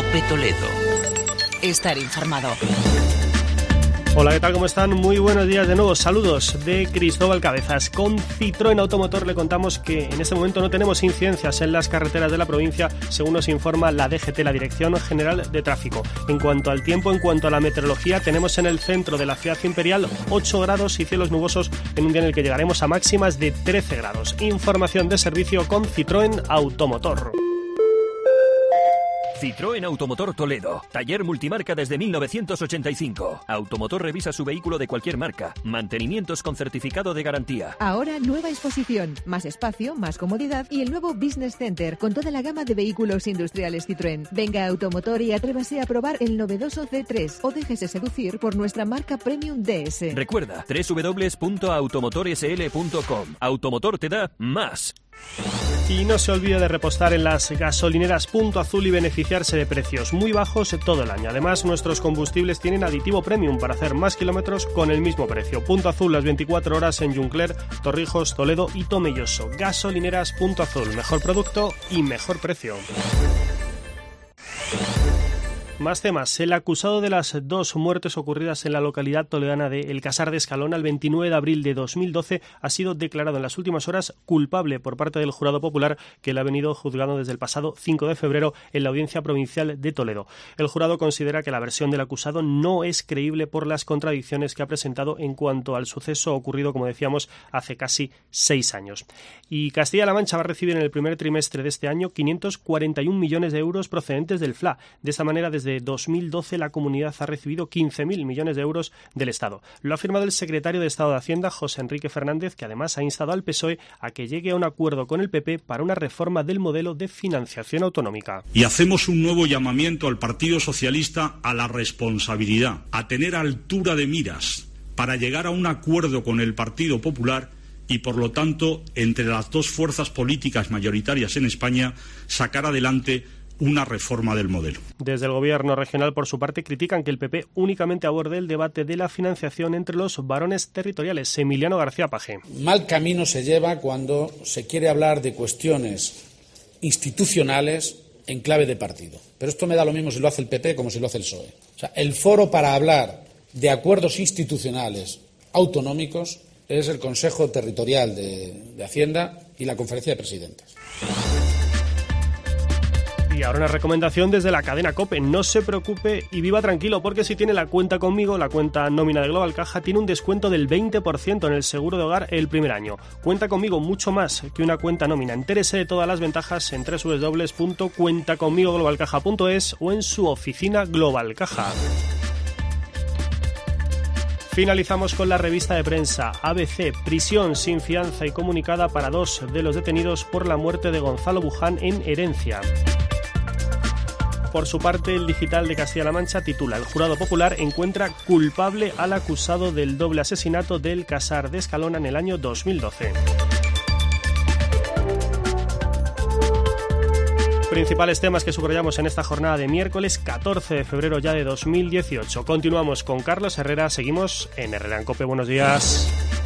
Cope Toledo. Estar informado. Hola, ¿qué tal? ¿Cómo están? Muy buenos días de nuevo. Saludos de Cristóbal Cabezas. Con Citroën Automotor le contamos que en este momento no tenemos incidencias en las carreteras de la provincia, según nos informa la DGT, la Dirección General de Tráfico. En cuanto al tiempo, en cuanto a la meteorología, tenemos en el centro de la ciudad imperial 8 grados y cielos nubosos en un día en el que llegaremos a máximas de 13 grados. Información de servicio con Citroën Automotor. Citroën Automotor Toledo. Taller multimarca desde 1985. Automotor revisa su vehículo de cualquier marca. Mantenimientos con certificado de garantía. Ahora nueva exposición, más espacio, más comodidad y el nuevo Business Center con toda la gama de vehículos industriales Citroën. Venga a Automotor y atrévase a probar el novedoso C3 o déjese seducir por nuestra marca Premium DS. Recuerda, www.automotorsl.com. Automotor te da más. Y no se olvide de repostar en las gasolineras Punto Azul y beneficiarse de precios muy bajos todo el año. Además, nuestros combustibles tienen aditivo premium para hacer más kilómetros con el mismo precio. Punto Azul las 24 horas en Juncler, Torrijos, Toledo y Tomelloso. Gasolineras Punto Azul, mejor producto y mejor precio. Más temas. El acusado de las 2 muertes ocurridas en la localidad toledana de El Casar de Escalona el 29 de abril de 2012 ha sido declarado en las últimas horas culpable por parte del jurado popular que le ha venido juzgando desde el pasado 5 de febrero en la Audiencia Provincial de Toledo. El jurado considera que la versión del acusado no es creíble por las contradicciones que ha presentado en cuanto al suceso ocurrido, como decíamos, hace casi 6 años. Y Castilla-La Mancha va a recibir en el primer trimestre de este año 541 millones de euros procedentes del FLA. De esta manera, desde 2012 la comunidad ha recibido 15.000 millones de euros del Estado. Lo ha afirmado el secretario de Estado de Hacienda, José Enrique Fernández, que además ha instado al PSOE a que llegue a un acuerdo con el PP para una reforma del modelo de financiación autonómica. Y hacemos un nuevo llamamiento al Partido Socialista a la responsabilidad, a tener altura de miras para llegar a un acuerdo con el Partido Popular y, por lo tanto, entre las dos fuerzas políticas mayoritarias en España, sacar adelante una reforma del modelo. Desde el Gobierno regional, por su parte, critican que el PP únicamente aborde el debate de la financiación entre los varones territoriales. Emiliano García Paje. Mal camino se lleva cuando se quiere hablar de cuestiones institucionales en clave de partido. Pero esto me da lo mismo si lo hace el PP como si lo hace el PSOE. O sea, el foro para hablar de acuerdos institucionales autonómicos es el Consejo Territorial de Hacienda y la Conferencia de Presidentes. Y ahora una recomendación desde la cadena COPE. No se preocupe y viva tranquilo, porque si tiene la cuenta conmigo, la cuenta nómina de Global Caja, tiene un descuento del 20% en el seguro de hogar el primer año. Cuenta conmigo mucho más que una cuenta nómina. Entérese de todas las ventajas en www.cuentacomigoglobalcaja.es o en su oficina Global Caja. Finalizamos con la revista de prensa. ABC, prisión sin fianza y comunicada para 2 de los detenidos por la muerte de Gonzalo Buján en Herencia. Por su parte, el Digital de Castilla-La Mancha titula: el jurado popular encuentra culpable al acusado del doble asesinato del Casar de Escalona en el año 2012. Principales temas que subrayamos en esta jornada de miércoles 14 de febrero ya de 2018. Continuamos con Carlos Herrera, seguimos en Herrera en COPE. Buenos días.